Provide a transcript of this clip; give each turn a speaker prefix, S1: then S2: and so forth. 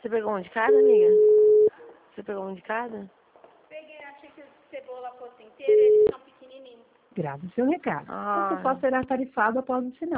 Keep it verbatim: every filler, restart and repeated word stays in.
S1: Você pegou um de cada, amiga? Você pegou um de cada?
S2: Peguei, achei que a cebola fosse inteira, eles são pequenininhos.
S3: Grave o seu recado.
S1: Ah.
S3: Você só será tarifado após o sinal.